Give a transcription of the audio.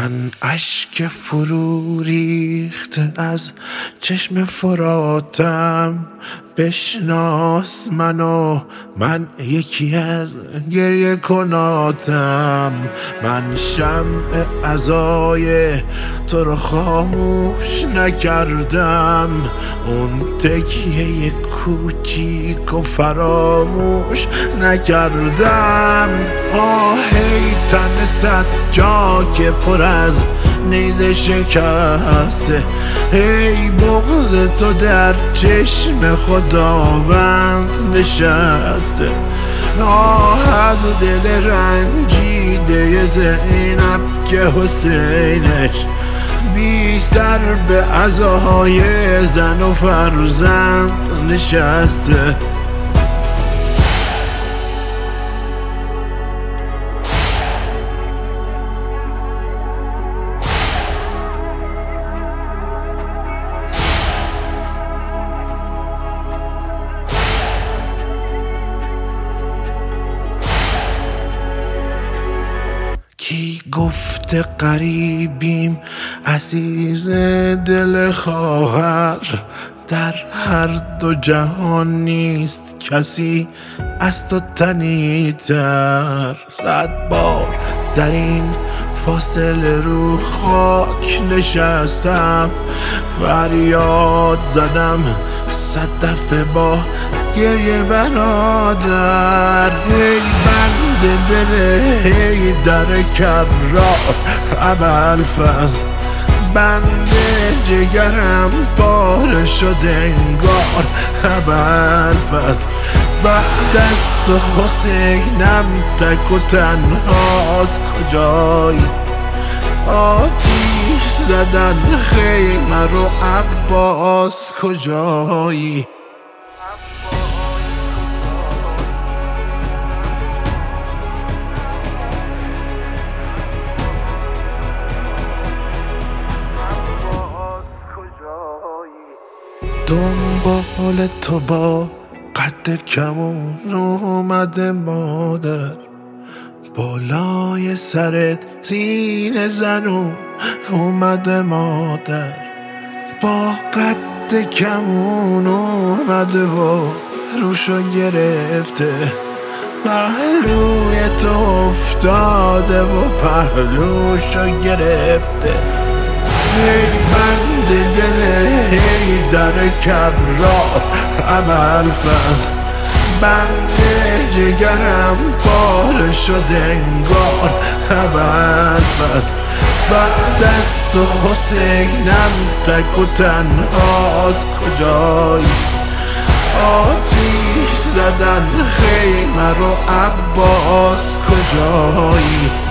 من اشک فرو ریخته از چشم فراتم، بشناس منو، من یکی از گریه کناتم. من شمع عزای تو رو خاموش نکردم، اون تکیه کوچیک و فراموش نکردم. آهی تن صد جا که پر از نیزه شکسته، ای بغض تو در چشم خداوند نشسته. آه از دل رنجیده زینب که حسینش بی سر به عزای زن و فرزند نشسته. کی گفته غریبیم عزیز دل خواهر، در هر دو جهان نیست کسی از تو تنی‌تر. 100 بار در این فاصله رو خاک نشستم، فریاد زدم 100 دفعه با گریه برادر. ای بند دل ای در کرار ابوالفضل، بند جگرم پاره شده انگار ابوالفضل. بعد از تو حسینم تک و تنهاست کجایی، آتیش زدن خیمه رو عباس کجایی. دنبال تو با قد کمون اومده مادر، بالای سرت زین زنون اومده مادر. با قد کمون اومده و روشو گرفته، پهلوی تو افتاده و پهلوشو گرفته. ای بند دل ای در کرار ابوالفضل، بند جگرم پاره شده انگار ابوالفضل. بعد از تو حسینم تک و تنهاست کجایی، آتیش زدن خیمه رو عباس کجایی.